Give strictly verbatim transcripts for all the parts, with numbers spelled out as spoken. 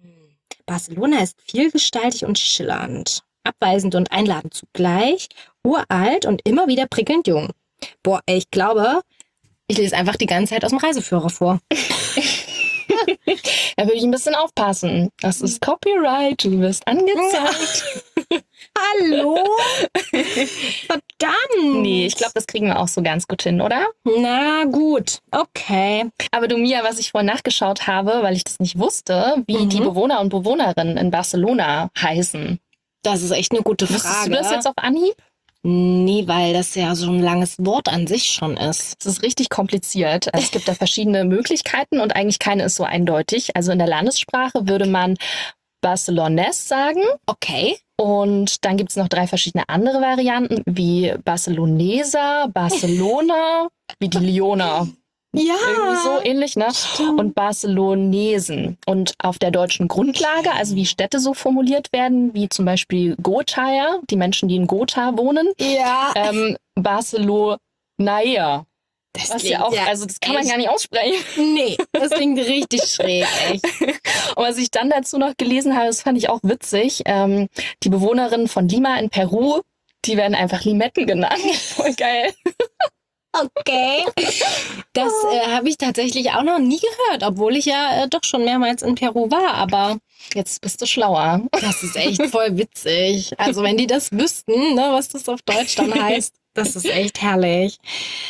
Barcelona ist vielgestaltig und schillernd, abweisend und einladend zugleich, uralt und immer wieder prickelnd jung. Boah, ey, ich glaube, ich lese einfach die ganze Zeit aus dem Reiseführer vor. Da würde ich ein bisschen aufpassen. Das ist Copyright, du wirst angezeigt. Hallo? Verdammt! Nee, ich glaube, das kriegen wir auch so ganz gut hin, oder? Na gut, okay. Aber du, Mia, was ich vorhin nachgeschaut habe, weil ich das nicht wusste, wie Mhm. die Bewohner und Bewohnerinnen in Barcelona heißen. Das ist echt eine gute Wusstest Frage. du das jetzt auf Anhieb? Nee, weil das ja so ein langes Wort an sich schon ist. Es ist richtig kompliziert. Also es gibt da verschiedene Möglichkeiten und eigentlich keine ist so eindeutig. Also in der Landessprache würde man Barcelones sagen. Okay. Und dann gibt's noch drei verschiedene andere Varianten, wie Barceloneser, Barcelona, wie die Lyoner. Ja. Irgendwie so ähnlich, ne? Stimmt. Und Barcelonesen. Und auf der deutschen Grundlage, also wie Städte so formuliert werden, wie zum Beispiel Gothaer, die Menschen, die in Gotha wohnen, Ja. ähm, Barcelonaer. Das Was klingt ja auch, also das kann man echt- gar nicht aussprechen. Nee, das klingt richtig schräg, echt. Und was ich dann dazu noch gelesen habe, das fand ich auch witzig. Ähm, die Bewohnerinnen von Lima in Peru, die werden einfach Limetten genannt. Voll geil. Okay. Das äh, habe ich tatsächlich auch noch nie gehört, obwohl ich ja äh, doch schon mehrmals in Peru war, aber Jetzt bist du schlauer. das ist echt voll witzig. Also wenn die das wüssten, ne, was das auf Deutsch dann heißt, das ist echt herrlich.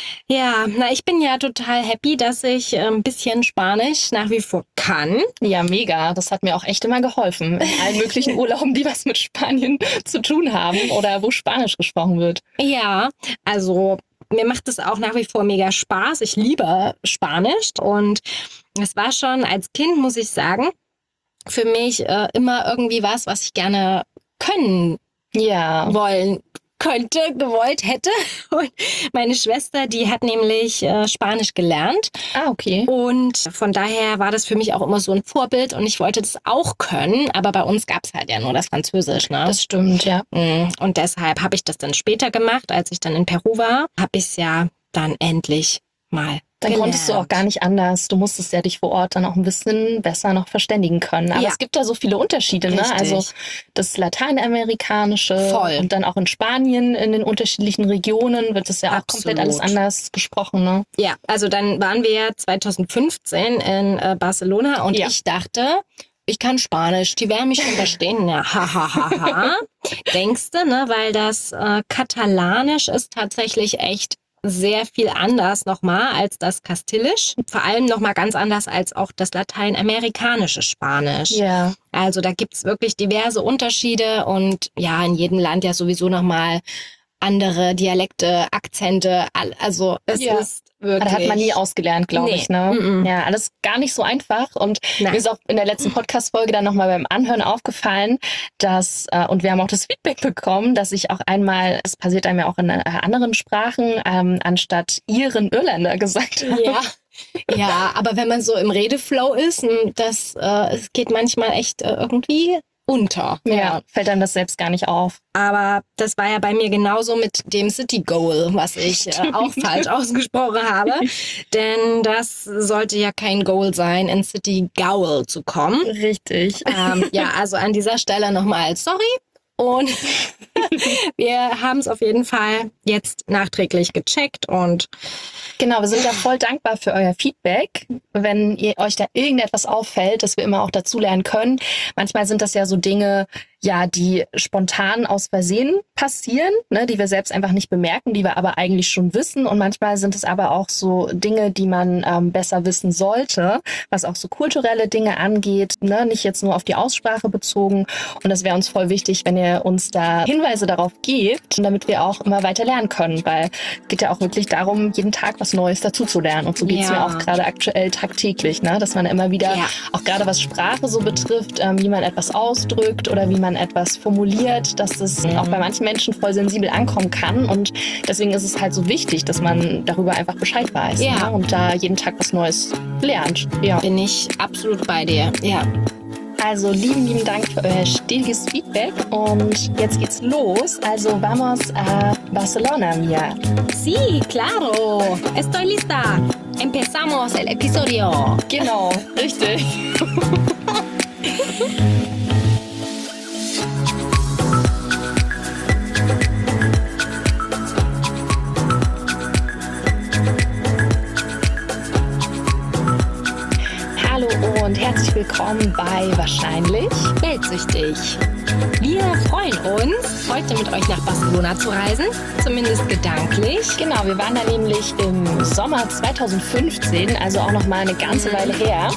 Ja, na, ich bin ja total happy, dass ich äh, ein bisschen Spanisch nach wie vor kann. Ja, mega. Das hat mir auch echt immer geholfen. In allen möglichen Urlauben, die was mit Spanien zu tun haben oder wo Spanisch gesprochen wird. Ja, also mir macht es auch nach wie vor mega Spaß. Ich liebe Spanisch und es war schon als Kind, muss ich sagen, für mich äh, immer irgendwie was, was ich gerne können Ja. wollen könnte, gewollt hätte. Und meine Schwester, die hat nämlich äh, Spanisch gelernt. Ah, okay. Und von daher war das für mich auch immer so ein Vorbild und ich wollte das auch können, aber bei uns gab es halt ja nur das Französisch, ne? Das stimmt, ja. Mm, Und deshalb habe ich das dann später gemacht, als ich dann in Peru war, habe ich es ja dann endlich mal Dann gelernt. konntest du auch gar nicht anders. Du musstest ja dich vor Ort dann auch ein bisschen besser noch verständigen können. Aber Ja. es gibt da so viele Unterschiede, ne? Richtig. Also das Lateinamerikanische Voll. und dann auch in Spanien in den unterschiedlichen Regionen wird es ja auch Absolut. komplett alles anders gesprochen, ne? Ja, also dann waren wir ja zwanzig fünfzehn in äh, Barcelona und Ja. ich dachte, ich kann Spanisch, die werden mich schon verstehen. Ja, ha, ha, ha, ha. Denkste, ne, weil das äh, Katalanisch ist tatsächlich echt sehr viel anders nochmal als das Kastilisch. Vor allem nochmal ganz anders als auch das lateinamerikanische Spanisch. Ja. Also da gibt's wirklich diverse Unterschiede und ja, in jedem Land ja sowieso nochmal andere Dialekte, Akzente. all- Also es Ja. ist wirklich... Das hat man nie ausgelernt, glaube Nee. ich, ne? Mm-mm. Ja, alles gar nicht so einfach. Und Nein. mir ist auch in der letzten Podcast-Folge dann nochmal beim Anhören aufgefallen, dass, äh, und wir haben auch das Feedback bekommen, dass ich auch einmal, es passiert einem ja auch in äh, anderen Sprachen, ähm, anstatt Iren Irländer gesagt habe. Ja. Ja, aber wenn man so im Redeflow ist, m, das äh, es geht manchmal echt äh, irgendwie unter. Ja, fällt einem das selbst gar nicht auf. Aber das war ja bei mir genauso mit dem City Goal, was ich äh, auch falsch ausgesprochen habe. Denn das sollte ja kein Goal sein, in City Gaul zu kommen. Richtig. Ähm, ja, also an dieser Stelle nochmal sorry. Und wir haben es auf jeden Fall jetzt nachträglich gecheckt und Genau, wir sind da voll dankbar für euer Feedback, wenn ihr euch da irgendetwas auffällt, dass wir immer auch dazulernen können. Manchmal sind das ja so Dinge, ja, die spontan aus Versehen passieren, ne, die wir selbst einfach nicht bemerken, die wir aber eigentlich schon wissen. Und manchmal sind es aber auch so Dinge, die man ähm, besser wissen sollte, was auch so kulturelle Dinge angeht, ne, nicht jetzt nur auf die Aussprache bezogen. Und das wäre uns voll wichtig, wenn ihr uns da Hinweise darauf gebt, damit wir auch immer weiter lernen können, weil es geht ja auch wirklich darum, jeden Tag was Neues dazu zu lernen. Und so geht's Ja. mir auch gerade aktuell tagtäglich, ne, dass man immer wieder, Ja. auch gerade was Sprache so betrifft, ähm, wie man etwas ausdrückt oder wie man etwas formuliert, dass es Mhm. auch bei manchen Menschen voll sensibel ankommen kann. Und deswegen ist es halt so wichtig, dass man darüber einfach Bescheid weiß, Ja. ne, und da jeden Tag was Neues lernt. Ja. bin ich absolut bei dir. Ja. Also lieben, lieben Dank für euer stetiges Feedback und jetzt geht's los. Also vamos a Barcelona, Mia. Sí, claro. Estoy lista. Empezamos el episodio. Genau, richtig. Hallo und herzlich willkommen bei Wahrscheinlich Weltsüchtig. Wir freuen uns, heute mit euch nach Barcelona zu reisen, zumindest gedanklich. Genau, wir waren da nämlich im Sommer zwanzig fünfzehn, also auch noch mal eine ganze Weile her.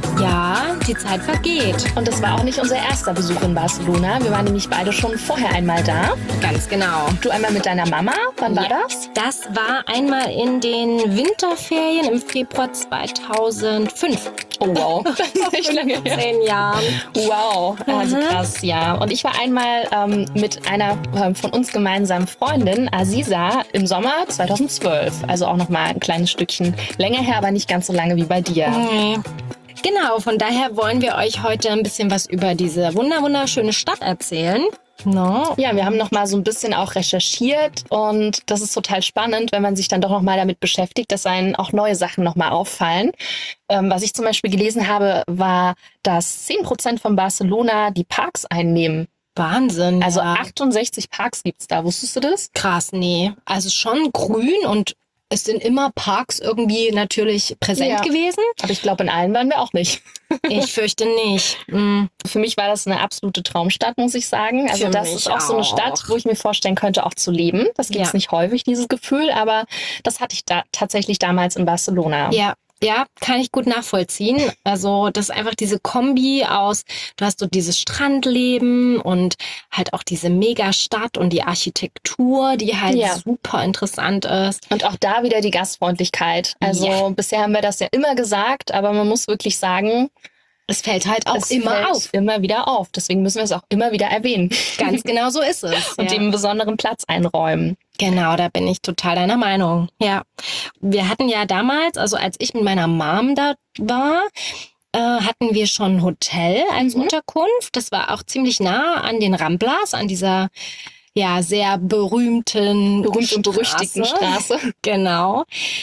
Ja, die Zeit vergeht. Und das war auch nicht unser erster Besuch in Barcelona. Wir waren nämlich beide schon vorher einmal da. Ganz genau. Du einmal mit deiner Mama. Wann war Ja, das? Das war einmal in den Winterferien im Februar zweitausendfünf. Oh wow, das ist echt lange her. Zehn Jahren. Wow, also Mhm. krass, ja. Und ich war einmal ähm, mit einer ähm, von uns gemeinsamen Freundin, Aziza, im Sommer zweitausendzwölf. Also auch noch mal ein kleines Stückchen länger her, aber nicht ganz so lange wie bei dir. Nee. Genau, von daher wollen wir euch heute ein bisschen was über diese wunder wunderschöne Stadt erzählen. No. Ja, wir haben noch mal so ein bisschen auch recherchiert und das ist total spannend, wenn man sich dann doch noch mal damit beschäftigt, dass einen auch neue Sachen noch mal auffallen. Ähm, was ich zum Beispiel gelesen habe, war, dass zehn Prozent von Barcelona die Parks einnehmen. Wahnsinn. Also ja. achtundsechzig Parks gibt's da. Wusstest du das? Krass, nee. Also schon grün und es sind immer Parks irgendwie natürlich präsent Ja. gewesen. Aber ich glaube, in allen waren wir auch nicht. Ich fürchte nicht. Mm. Für mich war das eine absolute Traumstadt, muss ich sagen. Also Für das mich ist auch so eine auch. Stadt, wo ich mir vorstellen könnte, auch zu leben. Das gibt es Ja. nicht häufig, dieses Gefühl, aber das hatte ich da tatsächlich damals in Barcelona. Ja, ja, kann ich gut nachvollziehen. Also das ist einfach diese Kombi aus, du hast so dieses Strandleben und halt auch diese Megastadt und die Architektur, die halt Ja. super interessant ist. Und auch da wieder die Gastfreundlichkeit. Also Ja. bisher haben wir das ja immer gesagt, aber man muss wirklich sagen, Es fällt halt auch es immer fällt auf. immer wieder auf. Deswegen müssen wir es auch immer wieder erwähnen Ganz genau so ist es. und ja. dem einen besonderen Platz einräumen. Genau, da bin ich total deiner Meinung. Ja, wir hatten ja damals, also als ich mit meiner Mom da war, äh, hatten wir schon ein Hotel als Mhm. Unterkunft. Das war auch ziemlich nah an den Ramblas, an dieser ja sehr berühmten Berühmt und berüchtigten Straße. Genau.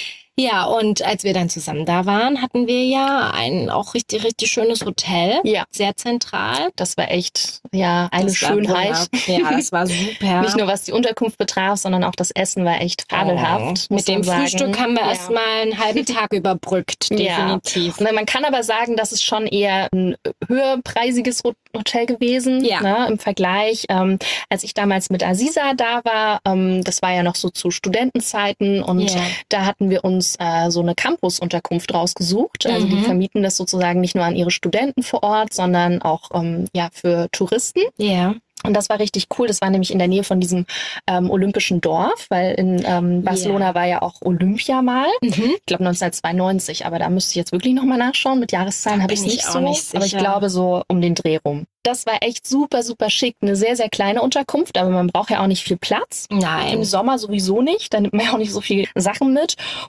Ja, und als wir dann zusammen da waren, hatten wir ja ein auch richtig, richtig schönes Hotel. Ja. Sehr zentral. Das war echt, ja, eine Das war Schönheit. wunder- Ja, das war super. Nicht nur was die Unterkunft betraf, sondern auch das Essen war echt fabelhaft. Oh, muss mit dem man sagen. Frühstück haben wir Ja. erst mal einen halben Tag überbrückt, Ja. definitiv. Na, man kann aber sagen, das ist schon eher ein höherpreisiges Ho- Hotel gewesen, Ja. ne, im Vergleich. Ähm, als ich damals mit Aziza da war, ähm, das war ja noch so zu Studentenzeiten und Ja. da hatten wir uns äh, so eine Campus-Unterkunft rausgesucht. Also die Mhm. vermieten das sozusagen nicht nur an ihre Studenten vor Ort, sondern auch ähm, ja für Touristen. Ja. Und das war richtig cool. Das war nämlich in der Nähe von diesem ähm, olympischen Dorf, weil in ähm, Barcelona Ja. war ja auch Olympia mal. Mhm. Ich glaube neunzehnhundertzweiundneunzig, aber da müsste ich jetzt wirklich nochmal nachschauen. Mit Jahreszahlen Da habe ich bin nicht ich auch so, nicht aber ich sicher. glaube so um den Dreh rum. Das war echt super, super schick. Eine sehr, sehr kleine Unterkunft, aber man braucht ja auch nicht viel Platz. Im Nein. Sommer sowieso nicht, da nimmt man ja auch nicht so viel Sachen mit.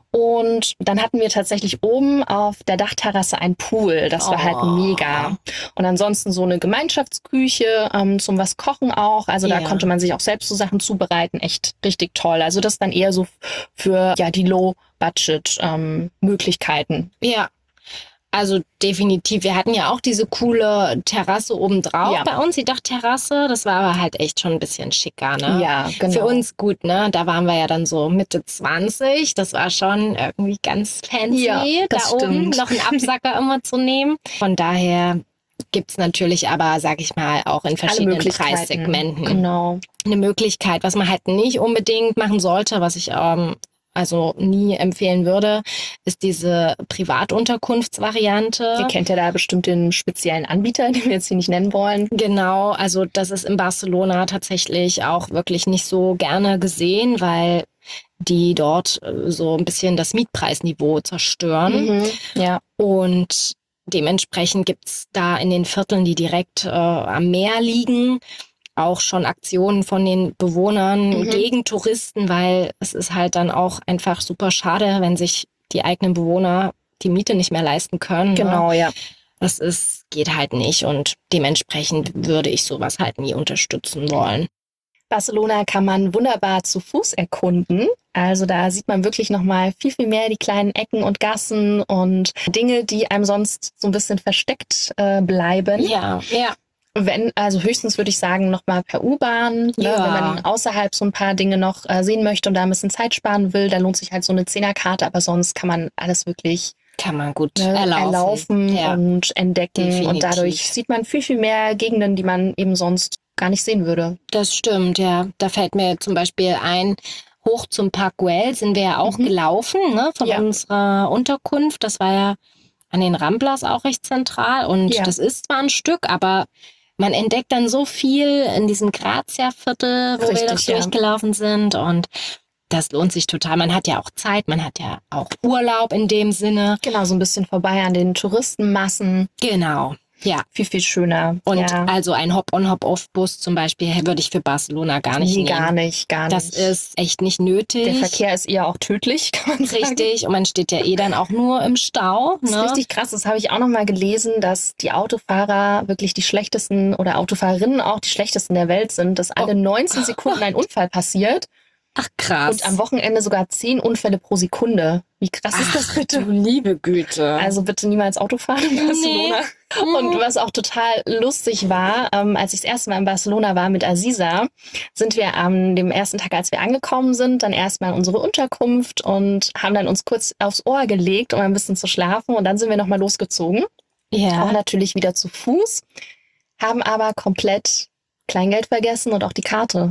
Und dann hatten wir tatsächlich oben auf der Dachterrasse einen Pool. Das war halt Oh. mega. Und ansonsten so eine Gemeinschaftsküche ähm, zum was kochen auch. Also da Ja. konnte man sich auch selbst so Sachen zubereiten. Echt richtig toll. Also das dann eher so für ja die Low-Budget-Möglichkeiten. Ja. Also definitiv. Wir hatten ja auch diese coole Terrasse obendrauf Ja. bei uns, die Dachterrasse. Das war aber halt echt schon ein bisschen schicker, ne? Ja, genau. Für uns gut, ne? Da waren wir ja dann so Mitte zwanzig. Das war schon irgendwie ganz fancy, Ja, da das oben stimmt. noch einen Absacker immer zu nehmen. Von daher gibt's natürlich aber, sag ich mal, auch in Alle verschiedenen Möglichkeiten. Preissegmenten Genau. eine Möglichkeit. Was man halt nicht unbedingt machen sollte, was ich ähm, also nie empfehlen würde, ist diese Privatunterkunftsvariante. Ihr kennt ja da bestimmt den speziellen Anbieter, den wir jetzt hier nicht nennen wollen. Genau, also das ist in Barcelona tatsächlich auch wirklich nicht so gerne gesehen, weil die dort äh, so ein bisschen das Mietpreisniveau zerstören. Mhm. Ja. Und dementsprechend gibt's da in den Vierteln, die direkt äh, am Meer liegen, auch schon Aktionen von den Bewohnern Mhm. gegen Touristen, weil es ist halt dann auch einfach super schade, wenn sich die eigenen Bewohner die Miete nicht mehr leisten können. Ne? Genau, ja. Das ist, geht halt nicht und dementsprechend würde ich sowas halt nie unterstützen wollen. Barcelona kann man wunderbar zu Fuß erkunden. Also da sieht man wirklich nochmal viel, viel mehr die kleinen Ecken und Gassen und Dinge, die einem sonst so ein bisschen versteckt äh, bleiben. Ja, ja. Wenn, also höchstens würde ich sagen, nochmal per U-Bahn. Ne? Ja. Wenn man außerhalb so ein paar Dinge noch äh, sehen möchte und da ein bisschen Zeit sparen will, dann lohnt sich halt so eine Zehnerkarte. Aber sonst kann man alles wirklich Kann man gut ne, erlaufen. erlaufen Ja. und entdecken. Definitiv. Und dadurch sieht man viel, viel mehr Gegenden, die man eben sonst gar nicht sehen würde. Das stimmt, ja. Da fällt mir zum Beispiel ein, hoch zum Park Güell sind wir ja auch Mhm. gelaufen, ne, von Ja. unserer Unterkunft. Das war ja an den Ramblas auch recht zentral. Und Ja. das ist zwar ein Stück, aber man entdeckt dann so viel in diesem Grazia-Viertel, wo wir Richtig, doch ja. durchgelaufen sind. Und das lohnt sich total. Man hat ja auch Zeit, man hat ja auch Urlaub in dem Sinne. Genau, so ein bisschen vorbei an den Touristenmassen. Genau, ja. Viel, viel schöner. Und ja. also ein Hop-on, Hop-off-Bus zum Beispiel würde ich für Barcelona gar nicht nee, nehmen. gar nicht, gar Das nicht. ist echt nicht nötig. Der Verkehr ist eher auch tödlich, kann man sagen. Richtig. Und man steht ja eh dann auch nur im Stau. Das ist Ne? richtig krass. Das habe ich auch noch mal gelesen, dass die Autofahrer wirklich die schlechtesten oder Autofahrerinnen auch die schlechtesten der Welt sind, dass alle neunzehn Sekunden ein Unfall passiert Ach krass. und am Wochenende sogar zehn Unfälle pro Sekunde. Wie krass ist das Ach, bitte? du liebe Güte. Also bitte niemals Auto fahren in Barcelona. Und was auch total lustig war, ähm, als ich das erste Mal in Barcelona war mit Aziza, sind wir am dem ersten Tag, als wir angekommen sind, dann erstmal in unsere Unterkunft und haben dann uns kurz aufs Ohr gelegt, um ein bisschen zu schlafen. Und dann sind wir nochmal losgezogen. Auch ja. natürlich wieder zu Fuß, haben aber komplett Kleingeld vergessen und auch die Karte.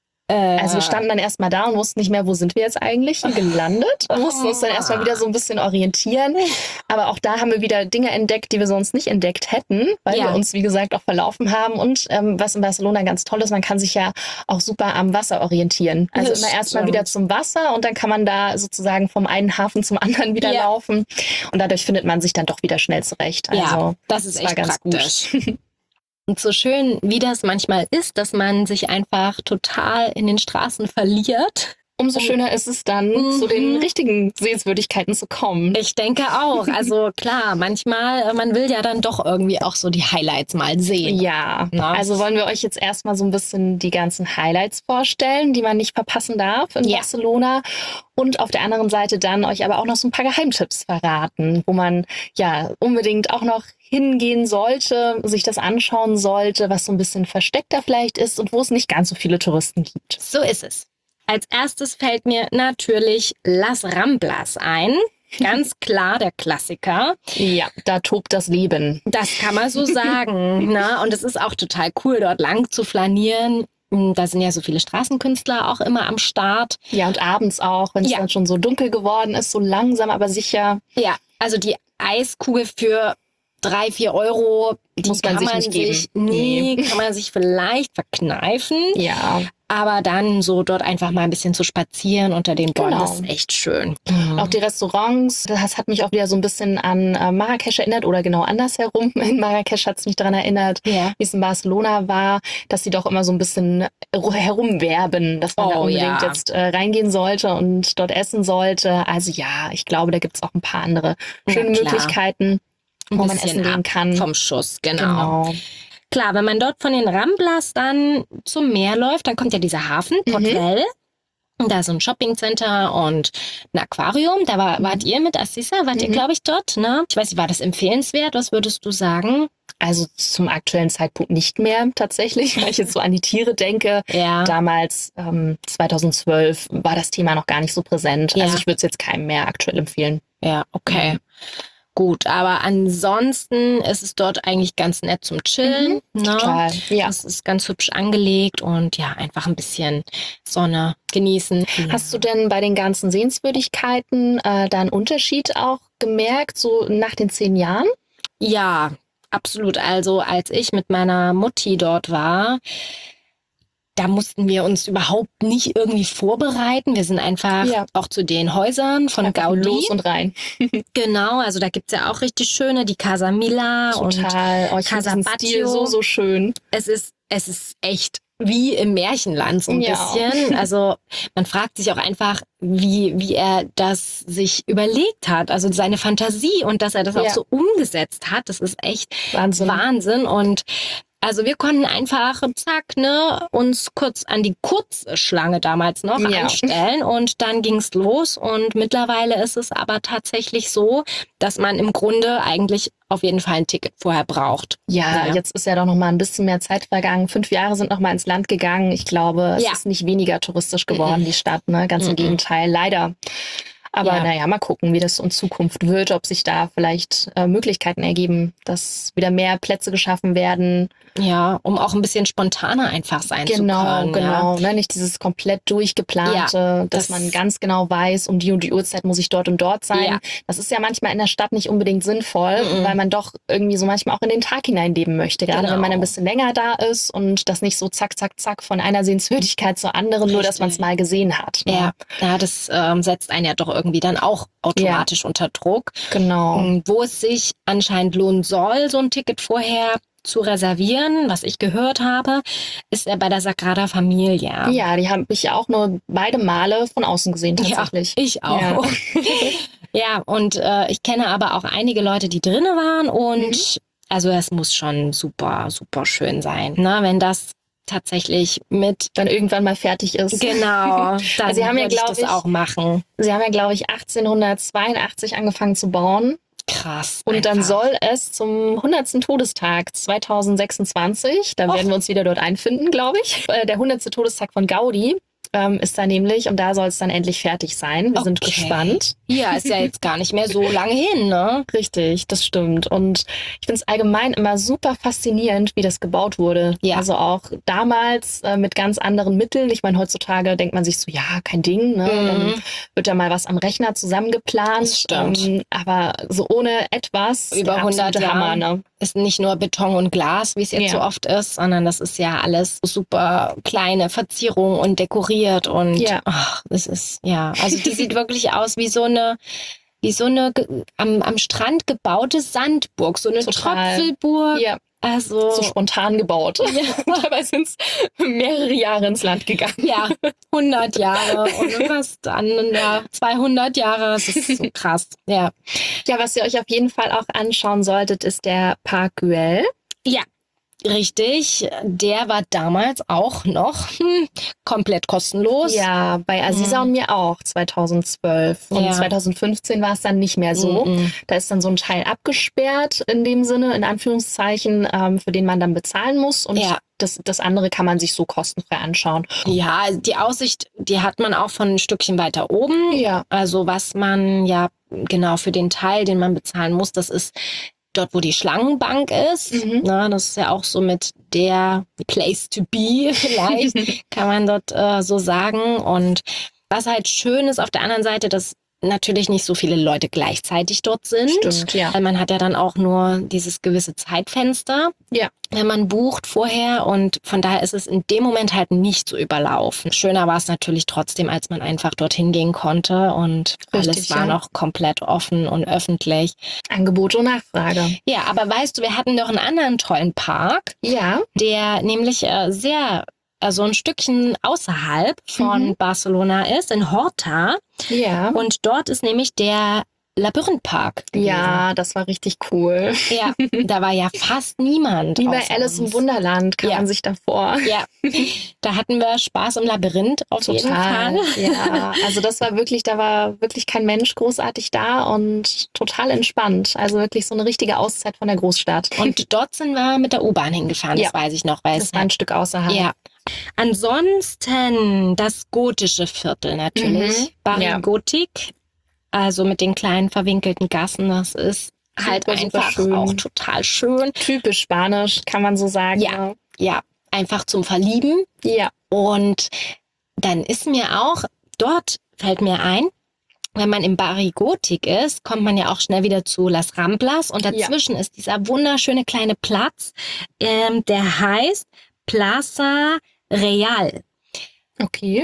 Äh, Also wir standen dann erstmal da und wussten nicht mehr, wo sind wir jetzt eigentlich gelandet und mussten uns dann erstmal wieder so ein bisschen orientieren. Aber auch da haben wir wieder Dinge entdeckt, die wir sonst nicht entdeckt hätten, weil Ja. wir uns, wie gesagt, auch verlaufen haben. Und ähm, was in Barcelona ganz toll ist, man kann sich ja auch super am Wasser orientieren. Also Das immer erstmal stimmt. wieder zum Wasser und dann kann man da sozusagen vom einen Hafen zum anderen wieder Ja. laufen. Und dadurch findet man sich dann doch wieder schnell zurecht. Also ja, das ist das echt war ganz praktisch. gut. Und so schön, wie das manchmal ist, dass man sich einfach total in den Straßen verliert. Umso schöner ist es dann, Mhm. zu den richtigen Sehenswürdigkeiten zu kommen. Ich denke auch. Also klar, manchmal, äh, man will ja dann doch irgendwie auch so die Highlights mal sehen. Ja, Na? also wollen wir euch jetzt erstmal so ein bisschen die ganzen Highlights vorstellen, die man nicht verpassen darf in Ja. Barcelona. Und auf der anderen Seite dann euch aber auch noch so ein paar Geheimtipps verraten, wo man ja unbedingt auch noch hingehen sollte, sich das anschauen sollte, was so ein bisschen versteckter vielleicht ist und wo es nicht ganz so viele Touristen gibt. So ist es. Als erstes fällt mir natürlich Las Ramblas ein. Ganz klar der Klassiker. Ja, da tobt das Leben. Das kann man so sagen. Na? Und es ist auch total cool, dort lang zu flanieren. Da sind ja so viele Straßenkünstler auch immer am Start. Ja, und abends auch, wenn es Ja. dann schon so dunkel geworden ist, so langsam, aber sicher. Ja, also die Eiskugel für drei, vier Euro, die Muss man kann sich man nicht sich, geben. nee, Nee. kann man sich vielleicht verkneifen. Ja. Aber dann so dort einfach mal ein bisschen zu spazieren unter den Bäumen, Genau. das ist echt schön. Auch die Restaurants, das hat mich auch wieder so ein bisschen an äh, Marrakesch erinnert oder genau andersherum. In Marrakesch hat es mich daran erinnert, Ja. wie es in Barcelona war, dass sie doch immer so ein bisschen ru- herumwerben, dass man da Oh, unbedingt ja. jetzt äh, reingehen sollte und dort essen sollte. Also ja, ich glaube, da gibt's auch ein paar andere Na schöne klar. Möglichkeiten, Ein wo man bisschen essen gehen ab kann. vom Schuss, genau. Genau. Klar, wenn man dort von den Ramblas dann zum Meer läuft, dann kommt ja dieser Hafen, Port Mhm. Vell. Und da ist so ein Shoppingcenter und ein Aquarium. Da war, Mhm. wart ihr mit Assisa, wart ihr, Mhm. glaube ich, dort, ne? Ich weiß nicht, war das empfehlenswert? Was würdest du sagen? Also zum aktuellen Zeitpunkt nicht mehr tatsächlich, weil ich jetzt so an die Tiere denke. Ja. Damals, ähm, zweitausendzwölf, war das Thema noch gar nicht so präsent. Ja. Also ich würde es jetzt keinem mehr aktuell empfehlen. Ja, okay. Gut, aber ansonsten ist es dort eigentlich ganz nett zum Chillen. Ne? Total. Ja. Es ist ganz hübsch angelegt und ja, einfach ein bisschen Sonne genießen. Hast du denn bei den ganzen Sehenswürdigkeiten äh, da einen Unterschied auch gemerkt, so nach den zehn Jahren? Ja, absolut. Also als ich mit meiner Mutti dort war, da mussten wir uns überhaupt nicht irgendwie vorbereiten. Wir sind einfach Ja. auch zu den Häusern von Einfach Gaudí. los und rein. Genau, also da gibt's ja auch richtig schöne, die Casa Mila und Total. Oh, ich finde diesen Casa Stil Batlló. so, so schön. es ist, es ist echt wie im Märchenland so ein Ja. bisschen. Also man fragt sich auch einfach, wie, wie er das sich überlegt hat. Also seine Fantasie und dass er das Ja. auch so umgesetzt hat, das ist echt Wahnsinn. Wahnsinn. Und Also wir konnten einfach, zack, ne, uns kurz an die Kurzschlange damals noch Ja. anstellen und dann ging's los. Und mittlerweile ist es aber tatsächlich so, dass man im Grunde eigentlich auf jeden Fall ein Ticket vorher braucht. Ja, Ja. jetzt ist ja doch noch mal ein bisschen mehr Zeit vergangen. Fünf Jahre sind noch mal ins Land gegangen. Ich glaube, es Ja. ist nicht weniger touristisch geworden, Mhm. die Stadt, ne? Ganz im Mhm. Gegenteil, leider. Aber Ja. naja, mal gucken, wie das in Zukunft wird, ob sich da vielleicht äh, Möglichkeiten ergeben, dass wieder mehr Plätze geschaffen werden. Ja, um auch ein bisschen spontaner einfach sein Genau, zu können. genau. Ne? Nicht dieses komplett durchgeplante, dass das- man ganz genau weiß, um die und die Uhrzeit muss ich dort und dort sein. Ja. Das ist ja manchmal in der Stadt nicht unbedingt sinnvoll, Mhm. weil man doch irgendwie so manchmal auch in den Tag hineinleben möchte. Gerade Genau. wenn man ein bisschen länger da ist und das nicht so zack, zack, zack von einer Sehenswürdigkeit zur anderen, nur dass Richtig. man es mal gesehen hat. Ne? Ja, ja, das ähm, setzt einen ja doch irgendwie dann auch automatisch unter Druck. Genau. Ähm, Wo es sich anscheinend lohnen soll, so ein Ticket vorher zu reservieren, was ich gehört habe, ist er bei der Sagrada Familia. Ja, die habe ich auch nur beide Male von außen gesehen tatsächlich. Ja, ich auch. Ja. Ja, und äh, ich kenne aber auch einige Leute, die drinne waren und Mhm. also es muss schon super, super schön sein, ne? Wenn das tatsächlich mit Dann irgendwann mal fertig ist. genau, dann Sie haben ja, würde ich glaub das ich, auch machen. Sie haben ja, glaube ich, achtzehnhundertzweiundachtzig angefangen zu bauen. Krass. Und dann einfach. soll es zum hundertsten Todestag zweitausendsechsundzwanzig, da Och. werden wir uns wieder dort einfinden, glaube ich. Äh, Der hundertste Todestag von Gaudi ähm, ist da nämlich und da soll es dann endlich fertig sein. Wir sind Okay. gespannt. Ja, ist ja jetzt gar nicht mehr so lange hin, ne? Richtig, das stimmt. Und ich finde es allgemein immer super faszinierend, wie das gebaut wurde. Ja. Also auch damals äh, mit ganz anderen Mitteln. Ich meine, heutzutage denkt man sich so, ja, kein Ding, ne? Dann Mhm. wird da mal was am Rechner zusammengeplant. Das stimmt. Ähm, aber so ohne etwas Über der hundert absolute Hammer, Jahre. ne? Ist nicht nur Beton und Glas, wie es jetzt Ja. so oft ist, sondern das ist ja alles super kleine Verzierung und dekoriert und Ja. ach, das ist, ja, also die sieht wirklich aus wie so eine, wie so eine ge- am, am Strand gebaute Sandburg, so eine Total. Tröpfelburg. Ja, Also, so spontan gebaut. Dabei sind es mehrere Jahre ins Land gegangen. ja, hundert Jahre und was dann, ja, zweihundert Jahre, das ist so krass, ja. Ja, was ihr euch auf jeden Fall auch anschauen solltet, ist der Park Güell. Ja, richtig. Der war damals auch noch hm, komplett kostenlos. Ja, bei Aziza Mhm. und mir auch, zweitausendzwölf. Und Ja. zweitausendfünfzehn war es dann nicht mehr so. Mhm. Da ist dann so ein Teil abgesperrt, in dem Sinne, in Anführungszeichen, ähm, für den man dann bezahlen muss. Und Ja. das, das andere kann man sich so kostenfrei anschauen. Ja, die Aussicht, die hat man auch von ein Stückchen weiter oben. Ja. Also was man ja genau für den Teil, den man bezahlen muss, das ist dort, wo die Schlangenbank ist. Mhm. Na, das ist ja auch so mit der Place to be vielleicht, kann man dort äh, so sagen. Und was halt schön ist auf der anderen Seite, dass natürlich nicht so viele Leute gleichzeitig dort sind. Stimmt, ja. Weil man hat ja dann auch nur dieses gewisse Zeitfenster, Ja. wenn man bucht vorher. Und von daher ist es in dem Moment halt nicht so überlaufen. Schöner war es natürlich trotzdem, als man einfach dorthin gehen konnte und Richtig, alles war ja. noch komplett offen und öffentlich. Angebot und Nachfrage. Ja, aber weißt du, wir hatten noch einen anderen tollen Park, Ja. der nämlich äh, sehr, also ein Stückchen außerhalb von Mhm. Barcelona ist, in Horta. Ja. Und dort ist nämlich der Labyrinthpark gewesen. Ja, das war richtig cool. Ja, da war ja fast niemand. Wie bei außer Alice im uns. Wunderland kam Ja. man sich davor. Ja, da hatten wir Spaß im Labyrinth auf jeden Total. Fall. Ja, also das war wirklich, da war wirklich kein Mensch großartig da und total entspannt. Also wirklich so eine richtige Auszeit von der Großstadt. Und dort sind wir mit der U-Bahn hingefahren, Ja. das weiß ich noch. Weil Das es war ein Stück außerhalb. ja. Ansonsten das gotische Viertel natürlich. Mhm. Barri Ja. Gotik, also mit den kleinen verwinkelten Gassen, das ist halt Super, super einfach schön. auch total schön. Typisch Spanisch, kann man so sagen. Ja. Ja, einfach zum Verlieben. Ja. Und dann ist mir auch, dort fällt mir ein, wenn man im Barri Gotik ist, kommt man ja auch schnell wieder zu Las Ramblas und dazwischen ist dieser wunderschöne kleine Platz, ähm, der heißt Plaza Real. Okay.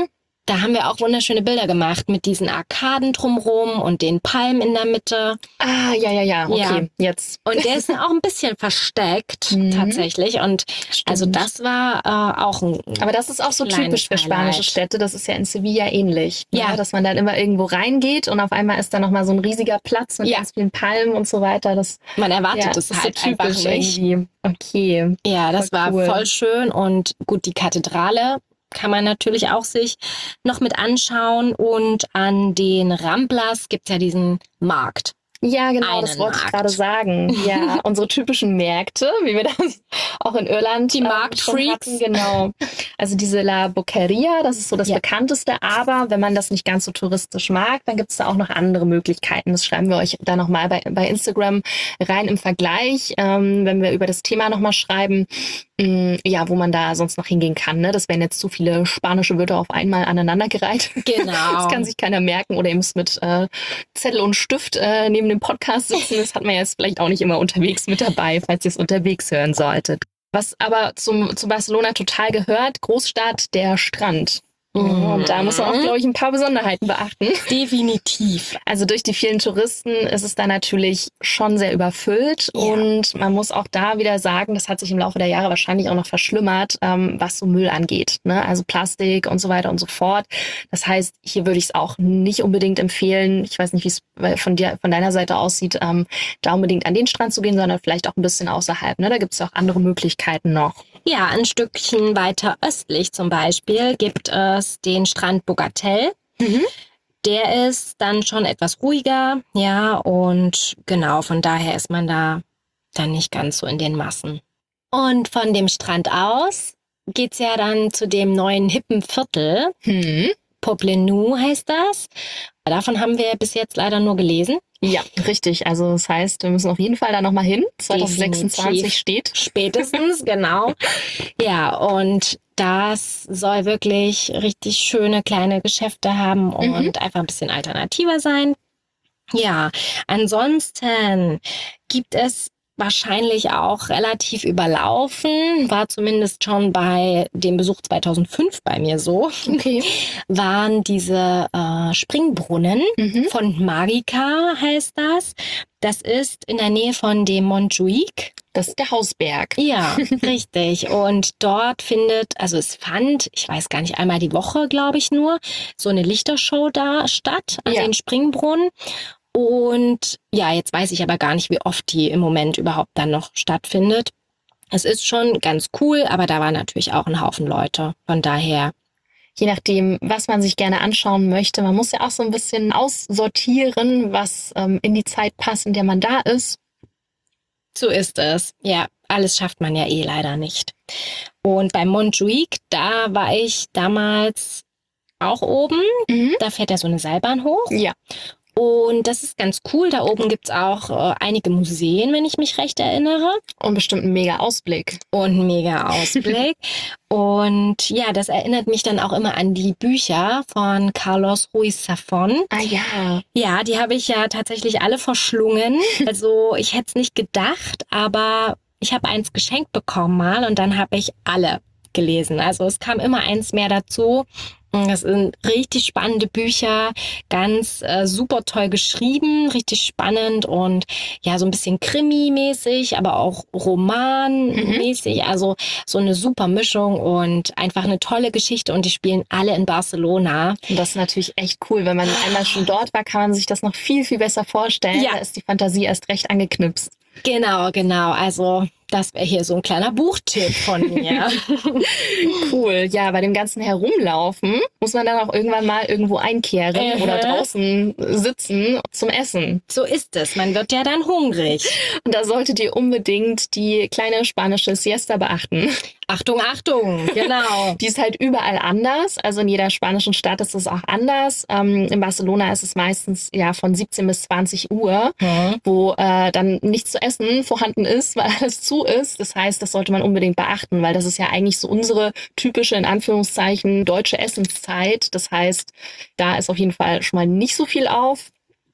Da haben wir auch wunderschöne Bilder gemacht mit diesen Arkaden drumherum und den Palmen in der Mitte. Ah, ja, ja, ja, okay, Ja. jetzt. Und der ist auch ein bisschen versteckt, Mhm. tatsächlich. Und also Stimmt. das war äh, auch ein Aber das ist auch so kleines typisch für spanische Highlight. Städte. Das ist ja in Sevilla ähnlich. Ne? Ja. Dass man dann immer irgendwo reingeht und auf einmal ist da nochmal so ein riesiger Platz mit Ja. ganz vielen Palmen und so weiter. Das, Man erwartet ja, es ist halt so einfach typisch nicht. irgendwie. Okay. Ja, das Voll war cool. voll schön. Und gut, die Kathedrale kann man natürlich auch sich noch mit anschauen. Und an den Ramblas gibt's ja diesen Markt. Ja, genau, das Einen wollte ich Markt. gerade sagen. Ja, unsere typischen Märkte, wie wir das auch in Irland Die ähm, Marktfreaks. schon hatten, genau. Also diese La Boqueria, das ist so das Ja. bekannteste, aber wenn man das nicht ganz so touristisch mag, dann gibt es da auch noch andere Möglichkeiten. Das schreiben wir euch da nochmal bei, bei Instagram rein im Vergleich, ähm, wenn wir über das Thema nochmal schreiben, mh, ja, wo man da sonst noch hingehen kann. Ne? Das wären jetzt zu viele spanische Wörter auf einmal aneinandergereiht. Genau. Das kann sich keiner merken oder ihr müsst mit äh, Zettel und Stift äh, neben dem Podcast sitzen. Das hat man jetzt vielleicht auch nicht immer unterwegs mit dabei, falls ihr es unterwegs hören solltet. Was aber zum, zu Barcelona total gehört, Großstadt, der Strand. Mhm. Und da muss man auch, glaube ich, ein paar Besonderheiten beachten. Definitiv. Also durch die vielen Touristen ist es da natürlich schon sehr überfüllt. Ja. Und man muss auch da wieder sagen, das hat sich im Laufe der Jahre wahrscheinlich auch noch verschlimmert, ähm, was so Müll angeht. Ne? Also Plastik und so weiter und so fort. Das heißt, hier würde ich es auch nicht unbedingt empfehlen. Ich weiß nicht, wie es von dir, von deiner Seite aussieht, ähm, da unbedingt an den Strand zu gehen, sondern vielleicht auch ein bisschen außerhalb. Ne? Da gibt es auch andere Möglichkeiten noch. Ja, ein Stückchen weiter östlich zum Beispiel gibt es den Strand Bogatel. Mhm. Der ist dann schon etwas ruhiger, ja, und genau, von daher ist man da dann nicht ganz so in den Massen. Und von dem Strand aus geht's ja dann zu dem neuen hippen Viertel. Hm. Poblenou heißt das. Davon haben wir bis jetzt leider nur gelesen. Ja, richtig. Also das heißt, wir müssen auf jeden Fall da nochmal hin. zwanzig sechsundzwanzig Definitiv. steht. Spätestens, genau. Ja, und das soll wirklich richtig schöne kleine Geschäfte haben und Mhm. einfach ein bisschen alternativer sein. Ja, ansonsten gibt es wahrscheinlich auch relativ überlaufen, war zumindest schon bei dem Besuch zweitausendfünf bei mir so, Okay. waren diese äh, Springbrunnen. Mhm. Von Magica heißt das. Das ist in der Nähe von dem Montjuic. Das ist der Hausberg. Ja, richtig. Und dort findet, also es fand, ich weiß gar nicht, einmal die Woche, glaube ich nur, so eine Lichtershow da statt an Ja. den Springbrunnen. Und ja, jetzt weiß ich aber gar nicht, wie oft die im Moment überhaupt dann noch stattfindet. Es ist schon ganz cool, aber da waren natürlich auch ein Haufen Leute. Von daher, Je nachdem, was man sich gerne anschauen möchte. Man muss ja auch so ein bisschen aussortieren, was ähm, in die Zeit passt, in der man da ist. so ist es. Ja, alles schafft man ja eh leider nicht. Und beim Montjuic, da war ich damals auch oben. Mhm. Da fährt ja so eine Seilbahn hoch. Ja. Und das ist ganz cool. Da oben gibt's auch äh, einige Museen, wenn ich mich recht erinnere. Und bestimmt ein mega Ausblick. Und einen mega Ausblick. Und ja, das erinnert mich dann auch immer an die Bücher von Carlos Ruiz Zafón. Ah ja. Ja, die habe ich ja tatsächlich alle verschlungen. Also ich hätte es nicht gedacht, aber ich habe eins geschenkt bekommen mal und dann habe ich alle gelesen. Also es kam immer eins mehr dazu. Das sind richtig spannende Bücher, ganz äh, super toll geschrieben, richtig spannend und ja, so ein bisschen Krimi-mäßig, aber auch Roman-mäßig. Also so eine super Mischung und einfach eine tolle Geschichte und die spielen alle in Barcelona. Und das ist natürlich echt cool. Wenn man einmal schon dort war, kann man sich das noch viel, viel besser vorstellen. Ja. Da ist die Fantasie erst recht angeknipst. Genau, genau. Also das wäre hier so ein kleiner Buchtipp von mir. Cool. Ja, bei dem ganzen Herumlaufen muss man dann auch irgendwann mal irgendwo einkehren Mhm. oder draußen sitzen zum Essen. So ist es. Man wird ja dann hungrig. Und da solltet ihr unbedingt die kleine spanische Siesta beachten. Achtung, Achtung. Genau. Die ist halt überall anders. Also in jeder spanischen Stadt ist es auch anders. Ähm, in Barcelona ist es meistens ja von siebzehn bis zwanzig Uhr, Hm. wo äh, dann nichts zu essen vorhanden ist, weil alles zu ist. Das heißt, das sollte man unbedingt beachten, weil das ist ja eigentlich so unsere typische, in Anführungszeichen, deutsche Essenszeit. Das heißt, da ist auf jeden Fall schon mal nicht so viel auf.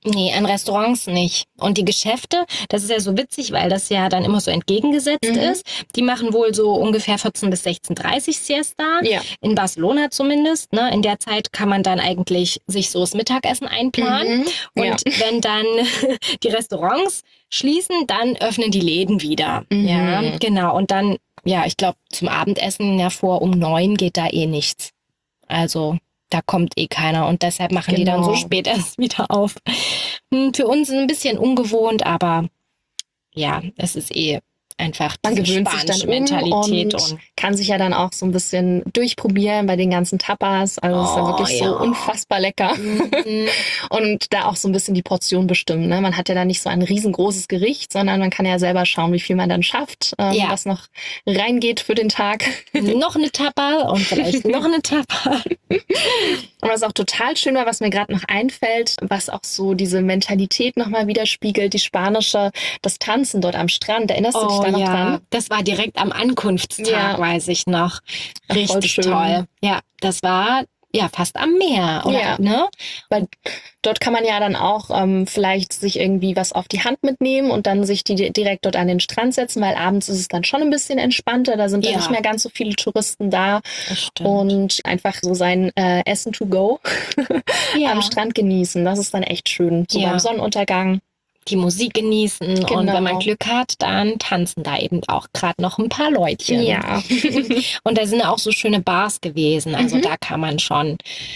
Nee, an Restaurants nicht. Und die Geschäfte, das ist ja so witzig, weil das ja dann immer so entgegengesetzt Mhm. ist. Die machen wohl so ungefähr vierzehn bis sechzehn Uhr dreißig Siesta. Ja. In Barcelona zumindest. Ne? In der Zeit kann man dann eigentlich sich so das Mittagessen einplanen. Mhm. Und Ja. wenn dann die Restaurants schließen, dann öffnen die Läden wieder. Mhm. Ja, genau. Und dann, ja, ich glaube, zum Abendessen ja vor um neun geht da eh nichts. Also da kommt eh keiner und deshalb machen die dann so Genau. spät erst wieder auf. Hm, Für uns ein bisschen ungewohnt, aber ja, es ist eh einfach Man diese gewöhnt sich dann spanische um Mentalität und und kann sich ja dann auch so ein bisschen durchprobieren bei den ganzen Tapas. Also es ist ja Oh, wirklich so ja. unfassbar lecker. Mhm. Und da auch so ein bisschen die Portion bestimmen. Ne? Man hat ja dann nicht so ein riesengroßes Gericht, sondern man kann ja selber schauen, wie viel man dann schafft, ähm, Ja. was noch reingeht für den Tag. noch eine Tapa und vielleicht noch eine Tapa. Und was auch total schön war, was mir gerade noch einfällt, was auch so diese Mentalität nochmal widerspiegelt, die spanische, das Tanzen dort am Strand. Erinnerst du dich Oh da noch ja, dran? das war direkt am Ankunftstag, Ja. weiß ich noch. Ach, voll Richtig schön. toll. Ja, das war ja fast am Meer, oder? Ja. Ne? Weil dort kann man ja dann auch ähm, vielleicht sich irgendwie was auf die Hand mitnehmen und dann sich die di- direkt dort an den Strand setzen, weil abends ist es dann schon ein bisschen entspannter. Da sind Ja. dann nicht mehr ganz so viele Touristen da Das stimmt. und einfach so sein äh, Essen to go ja. am Strand genießen. Das ist dann echt schön. So Ja. beim Sonnenuntergang. Die Musik genießen und Genau. wenn man Glück hat, dann tanzen da eben auch gerade noch ein paar Leutchen. Ja. Und da sind auch so schöne Bars gewesen. Also Mhm. da kann man schon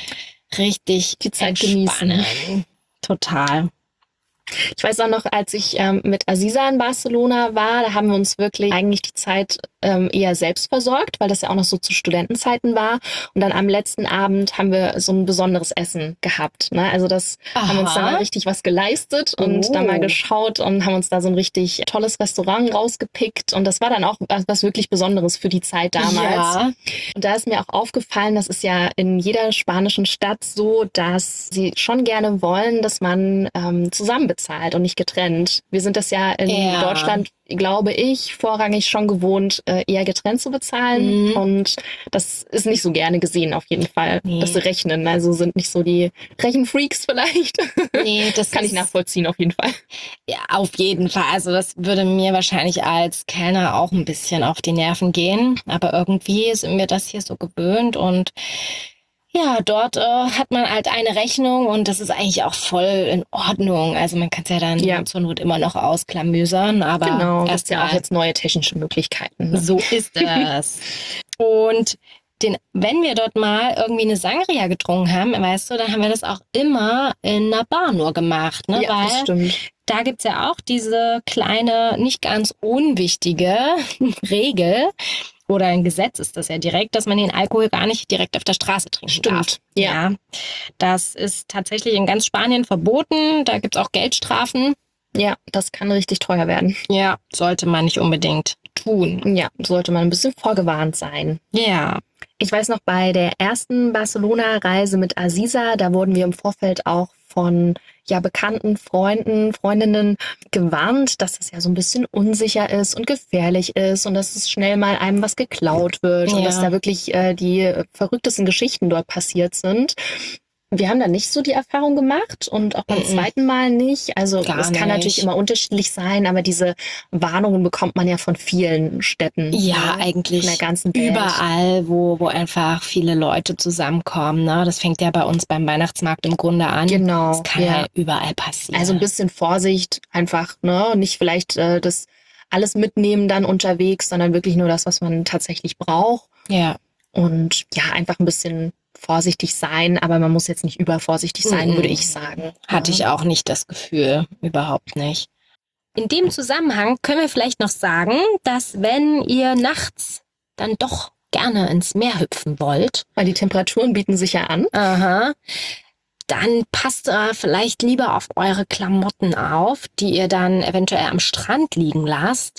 richtig Die Zeit entspannen. genießen. Total. Ich weiß auch noch, als ich ähm, mit Aziza in Barcelona war, da haben wir uns wirklich eigentlich die Zeit ähm, eher selbst versorgt, weil das ja auch noch so zu Studentenzeiten war. Und dann am letzten Abend haben wir so ein besonderes Essen gehabt. Ne? Also das Aha. haben wir uns dann mal richtig was geleistet und Oh. dann mal geschaut und haben uns da so ein richtig tolles Restaurant rausgepickt. Und das war dann auch was, was wirklich Besonderes für die Zeit damals. Ja. Und da ist mir auch aufgefallen, das ist ja in jeder spanischen Stadt so, dass sie schon gerne wollen, dass man ähm, zusammen bezahlt und nicht getrennt. Wir sind das ja in Ja. Deutschland, glaube ich, vorrangig schon gewohnt, äh, eher getrennt zu bezahlen. Mhm. Und das ist nicht so gerne gesehen, auf jeden Fall, Nee. dass sie rechnen. Also sind nicht so die Rechenfreaks vielleicht. Nee, das Kann ich ist- nachvollziehen, auf jeden Fall. Ja, auf jeden Fall. Also das würde mir wahrscheinlich als Kellner auch ein bisschen auf die Nerven gehen. Aber irgendwie sind wir das hier so gewöhnt und ja, dort äh, hat man halt eine Rechnung und das ist eigentlich auch voll in Ordnung. Also man kann es ja dann Ja. zur Not immer noch ausklamüsern, aber Genau, das erst ist ja auch mal- jetzt neue technische Möglichkeiten. Ne? So ist es. Und den, wenn wir dort mal irgendwie eine Sangria getrunken haben, weißt du, dann haben wir das auch immer in einer Bar nur gemacht, ne? Ja, das Weil stimmt. da gibt's ja auch diese kleine, nicht ganz unwichtige Regel, oder ein Gesetz ist das ja direkt, dass man den Alkohol gar nicht direkt auf der Straße trinken Stimmt, darf. ja. Das ist tatsächlich in ganz Spanien verboten. Da gibt's auch Geldstrafen. Ja, das kann richtig teuer werden. Ja, sollte man nicht unbedingt tun. Ja, sollte man ein bisschen vorgewarnt sein. Ja. Ich weiß noch, bei der ersten Barcelona-Reise mit Aziza, da wurden wir im Vorfeld auch von ja, bekannten Freunden, Freundinnen gewarnt, dass es ja so ein bisschen unsicher ist und gefährlich ist und dass es schnell mal einem was geklaut wird und Ja. dass da wirklich äh, die verrücktesten Geschichten dort passiert sind. Wir haben da nicht so die Erfahrung gemacht und auch beim Mhm. zweiten Mal nicht. Also Gar es kann nicht. natürlich immer unterschiedlich sein, aber diese Warnungen bekommt man ja von vielen Städten. Ja, ne? eigentlich Von der ganzen Welt. überall, wo, wo einfach viele Leute zusammenkommen. Ne? Das fängt ja bei uns beim Weihnachtsmarkt im Grunde an. Genau, Das kann ja. ja überall passieren. Also ein bisschen Vorsicht einfach, ne? Nicht vielleicht äh, das alles mitnehmen dann unterwegs, sondern wirklich nur das, was man tatsächlich braucht. ja. Und ja, einfach ein bisschen vorsichtig sein, aber man muss jetzt nicht übervorsichtig sein, Mhm. würde ich sagen. Hatte Ja. ich auch nicht das Gefühl, überhaupt nicht. In dem Zusammenhang können wir vielleicht noch sagen, dass wenn ihr nachts dann doch gerne ins Meer hüpfen wollt, Weil die Temperaturen bieten sich ja an. aha, dann passt äh, vielleicht lieber auf eure Klamotten auf, die ihr dann eventuell am Strand liegen lasst.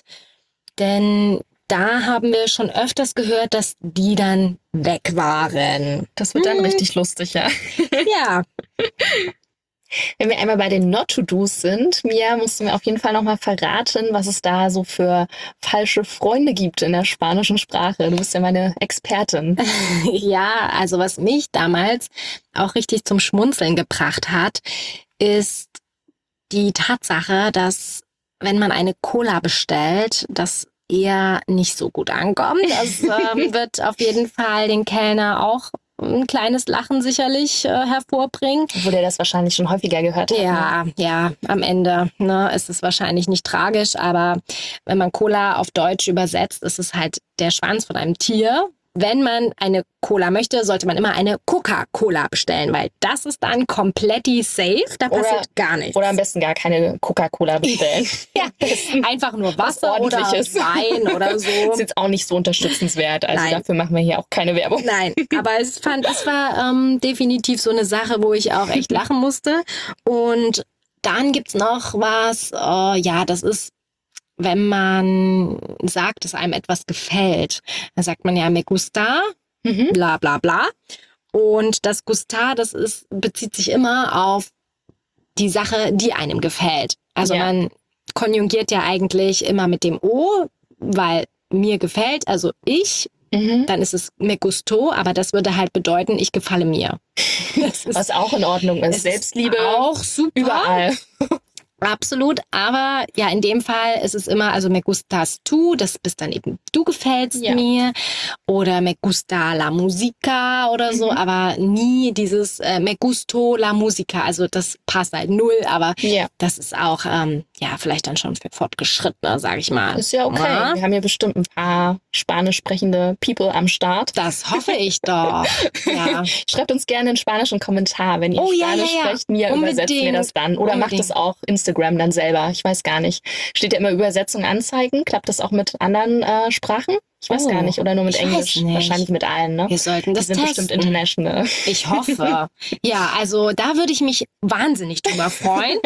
Denn da haben wir schon öfters gehört, dass die dann weg waren. Das wird dann Hm. richtig lustig, ja. Ja, Wenn wir einmal bei den Not-to-Dos sind, Mia, musst du mir auf jeden Fall nochmal verraten, was es da so für falsche Freunde gibt in der spanischen Sprache. Du bist ja meine Expertin. ja, also was mich damals auch richtig zum Schmunzeln gebracht hat, ist die Tatsache, dass wenn man eine Cola bestellt, das eher nicht so gut ankommt. Das ähm, wird auf jeden Fall den Kellner auch ein kleines Lachen sicherlich äh, hervorbringen. Obwohl der das wahrscheinlich schon häufiger gehört hat. Ja, Ne? ja, am Ende ne, ist es wahrscheinlich nicht tragisch, aber wenn man Cola auf Deutsch übersetzt, ist es halt der Schwanz von einem Tier. Wenn man eine Cola möchte, sollte man immer eine Coca-Cola bestellen, weil das ist dann komplett safe, da passiert Oder- gar nichts. Oder am besten gar keine Coca-Cola bestellen. ja, einfach nur Wasser Was oder Ordentliches. Wein oder so. Ist jetzt auch nicht so unterstützenswert. Also Nein. dafür machen wir hier auch keine Werbung. Nein, aber es fand, es war ähm, definitiv so eine Sache, wo ich auch echt lachen musste. Und dann gibt's noch was, äh, ja, das ist, wenn man sagt, dass einem etwas gefällt, dann sagt man ja me gusta, Mhm. bla bla bla. Und das gustar, das ist, bezieht sich immer auf die Sache, die einem gefällt. Also Ja. man konjugiert ja eigentlich immer mit dem O, weil mir gefällt, also ich, Mhm. dann ist es me gusto, aber das würde halt bedeuten, ich gefalle mir. Das ist, Was auch in Ordnung ist. es Selbstliebe ist auch super. überall. Absolut, aber ja, in dem Fall ist es immer, also me gustas tú, das bist dann eben du gefällst Ja. mir, oder me gusta la musica oder so, Mhm. aber nie dieses äh, me gusto la musica, also das passt halt null, aber Ja. das ist auch, ähm, ja, vielleicht dann schon für Fortgeschrittene, sag ich mal. Ist ja okay. Ja. Wir haben hier bestimmt ein paar spanisch sprechende People am Start. Das hoffe ich doch. Ja. Schreibt uns gerne einen spanischen Kommentar, wenn ihr Oh, ja, Spanisch ja, ja. sprecht. Mir Unbedingt. übersetzt mir das dann. Oder macht Unbedingt. es auch Instagram dann selber. Ich weiß gar nicht. Steht ja immer Übersetzung anzeigen. Klappt das auch mit anderen äh, Sprachen? Ich weiß Oh, gar nicht. Oder nur mit ich Englisch? weiß nicht. Wahrscheinlich mit allen, ne? Wir sollten Die das sind bestimmt testen. international. Ich hoffe. Ja, also da würde ich mich wahnsinnig drüber freuen.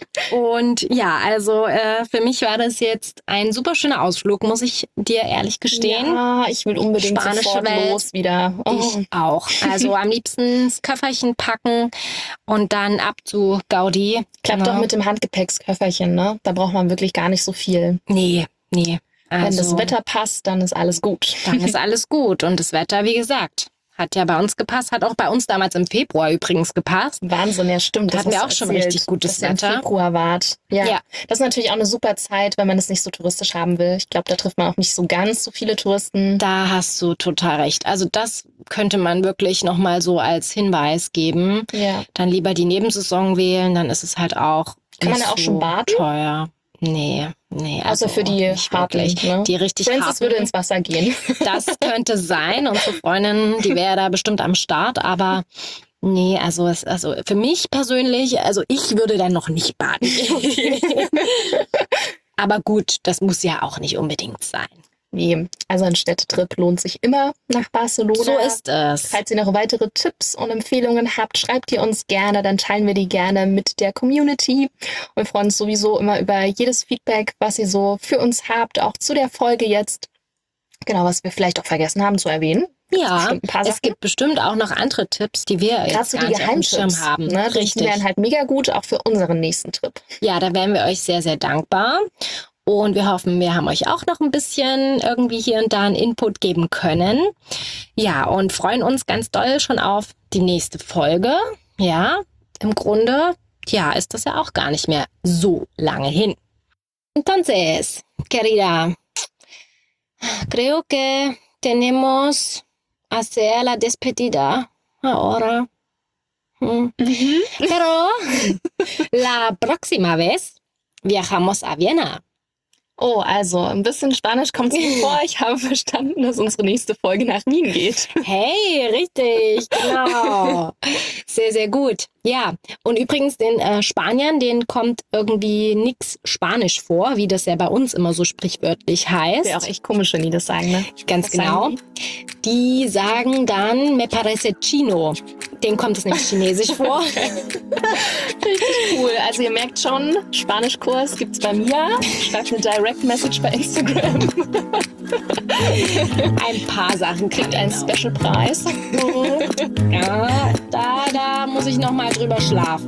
Und ja, also äh, für mich war das jetzt ein super schöner Ausflug, muss ich dir ehrlich gestehen. Ja, ich will unbedingt Spanische sofort Welt. los wieder. Oh. Ich auch. Also am liebsten das Köfferchen packen und dann ab zu Gaudi. Klappt Ja. doch mit dem Handgepäcksköfferchen, ne? Da braucht man wirklich gar nicht so viel. Nee, nee. Wenn Also, das Wetter passt, dann ist alles gut. dann ist alles gut. Und das Wetter, wie gesagt, hat ja bei uns gepasst. Hat auch bei uns damals im Februar übrigens gepasst. Wahnsinn, ja stimmt. Da das hatten wir hast auch du schon erzählt, richtig gutes dass ihr im Wetter. Februar wart. Ja. Ja. Das ist natürlich auch eine super Zeit, wenn man es nicht so touristisch haben will. Ich glaube, da trifft man auch nicht so ganz so viele Touristen. Da hast du total recht. Also das könnte man wirklich nochmal so als Hinweis geben. Ja. Dann lieber die Nebensaison wählen, dann ist es halt auch Kann man nicht da auch so schon baden? teuer. Nee, nee. Außer also für die nicht harten, wirklich. ne? Die richtig Francis harten. würde ins Wasser gehen. Das könnte sein. Unsere Freundin, die wäre da bestimmt am Start, aber nee, also es, also für mich persönlich, also ich würde dann noch nicht baden gehen. Aber gut, das muss ja auch nicht unbedingt sein. Nee, also ein Städtetrip lohnt sich immer nach Barcelona. So ist es. Falls ihr noch weitere Tipps und Empfehlungen habt, schreibt ihr uns gerne, dann teilen wir die gerne mit der Community. Und wir freuen uns sowieso immer über jedes Feedback, was ihr so für uns habt, auch zu der Folge jetzt. Genau, was wir vielleicht auch vergessen haben zu erwähnen. Ja, bestimmt ein paar es Sachen. gibt bestimmt auch noch andere Tipps, die wir Gerade jetzt so gar die nicht auf dem Schirm Geheimtipps, haben. ne? Die Richtig. wären halt mega gut, auch für unseren nächsten Trip. Ja, da wären wir euch sehr, sehr dankbar. Und wir hoffen, wir haben euch auch noch ein bisschen irgendwie hier und da einen Input geben können. Ja, und freuen uns ganz doll schon auf die nächste Folge. Ja, im Grunde, ja, ist das ja auch gar nicht mehr so lange hin. Entonces, querida, creo que tenemos hacer la despedida ahora. Mm. Pero la próxima vez viajamos a Viena. Oh, also ein bisschen Spanisch kommt mir vor. Ich habe verstanden, dass unsere nächste Folge nach Wien geht. Hey, richtig, genau. Sehr, sehr gut. Ja, und übrigens den äh, Spaniern, denen kommt irgendwie nix Spanisch vor, wie das ja bei uns immer so sprichwörtlich heißt. Wäre auch echt komisch, wenn die das sagen, ne? Ganz Was genau. sagen Die sagen dann me parece chino. Denen kommt es nämlich chinesisch vor. Richtig cool. Also ihr merkt schon, Spanischkurs gibt's bei mir. Schreibt eine Direct Message bei Instagram. Ein paar Sachen Kriegt kriegt einen ein Special Preis. Ja, da, da muss ich noch mal drüber schlafen.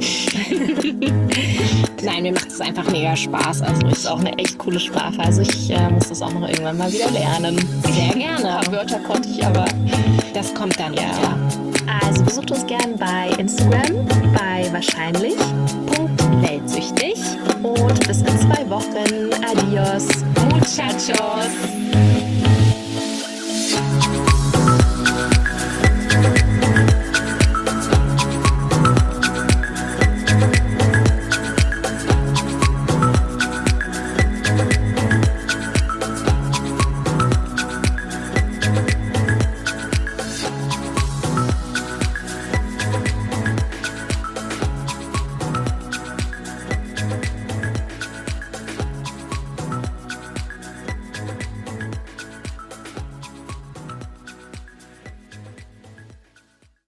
Nein, mir macht es einfach mega Spaß. Also Ist ich auch eine echt coole Sprache. Also ich äh, muss das auch noch irgendwann mal wieder lernen. sehr Ein gerne. paar Wörter konnte ich aber. Das kommt dann Ja. wieder. Also besucht uns gern bei Instagram, bei wahrscheinlich.